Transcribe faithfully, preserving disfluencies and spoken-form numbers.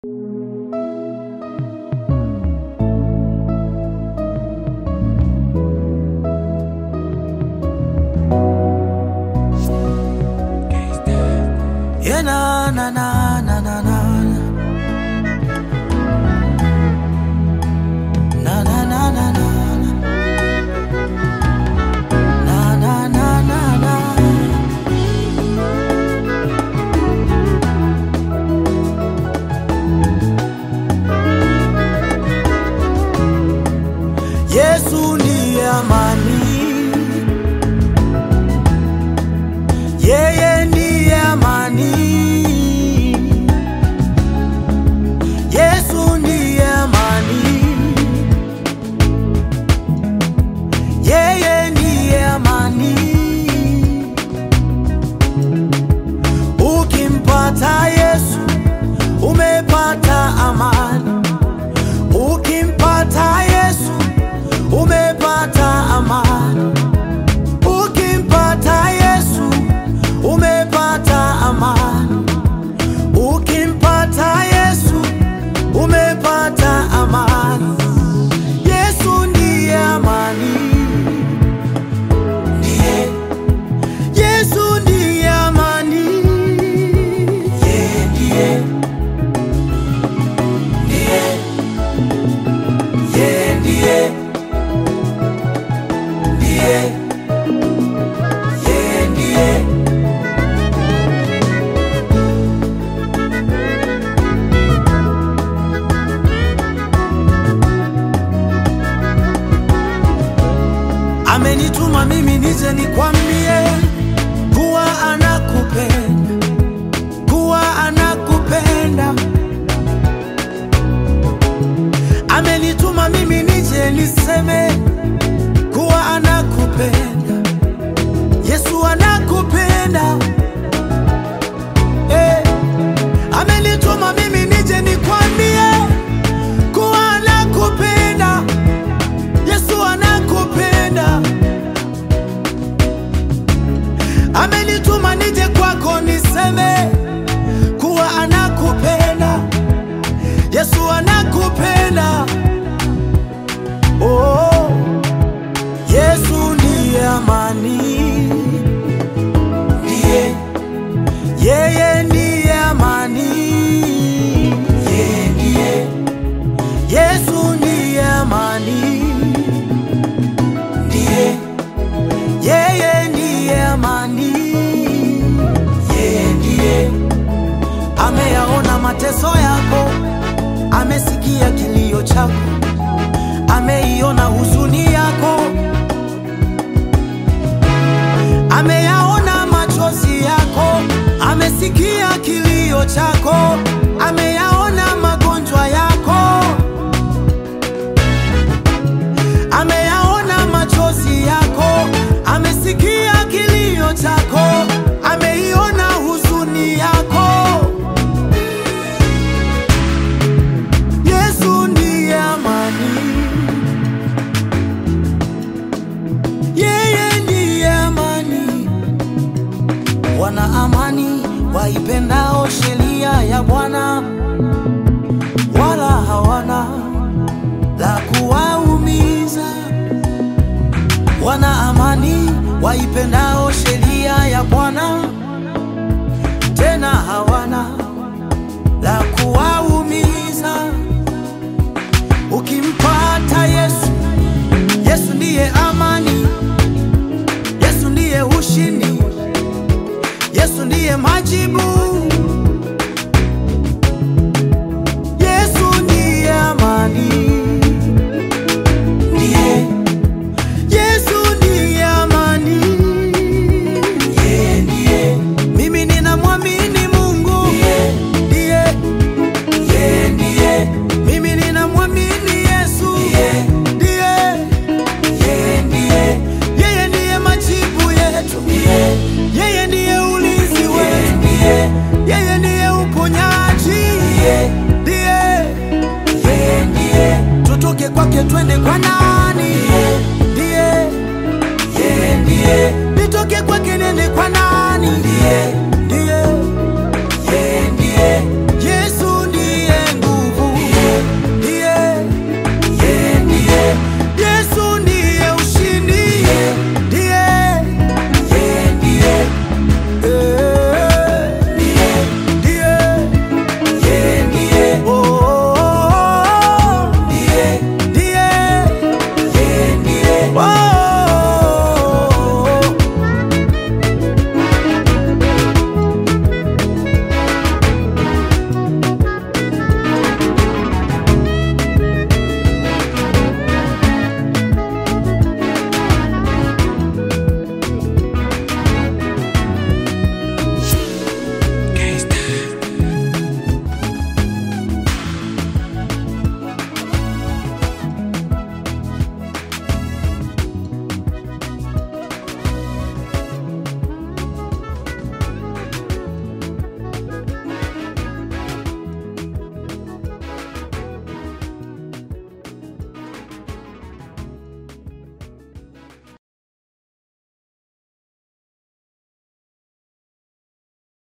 Yeah, na na na na na na na na na na na na na na na. Yesu ndiye amani, yeye ndiye amani. Yesu ndiye amani, yeye ndiye amani. Ukimpata Yesu umepata amani, ukimpata Yesu umepata amani, ukimpata Yesu umepata amani, ukimpata Yesu umepata amani. Yesu ndiye amani, ndiye Yesu ndiye amani, ndiye ndiye ndiye ndiye ndiye ndiye ndiye. Amenituma mimi nije nikwambie kuwa anakupenda, kuwa anakupenda. Amenituma mimi nije niseme kuwa anakupenda. Yesu anakupenda. Eh, amenituma mimi nije nikwambie kuwa anakupenda. Yesu anakupenda. Amenituma nije kwako niseme kuwa anakupenda. Yesu anakupenda. Oh, Yesu ndiye amani, ndiye yeye ndiye amani, yeye ndiye Yesu ndiye amani, ndiye yeye ndiye amani, yeye ndiye. Ameyaona mateso yako, amesikia kilio chako, ameiona huzuni yako, ameyaona machozi yako, amesikia kilio chako, ameyaona magonjwa yako, ameyaona machozi yako, amesikia kilio chako, ameiona huzuni yako. Yesu ndiye amani, yeye ndiye amani. Wana amani waipendao sheria ya Bwana, wala hawana la kuwaumiza. Wana amani waipendao sheria ya Bwana, tena hawana la kuwaumiza. Ukimpata Yesu, Yesu ndiye amani, Yesu ndiye ushindi, Yesu ndiye majibu. Yesu ndiye amani, ndiye Yesu ndiye amani, ndiye ndiye. Mimi ninamwamini Mungu, ndiye ndiye ndiye. Mimi ninamwamini Yesu, ndiye ndiye ndiye. Yeye ndiye majibu yetu, yeye ndiye ulinzi wetu, yeye ndiye uponyaji, ndiye ndiye ndiye. Tutoke kwake twende kwa nani? Ndiye ndiye ndiye.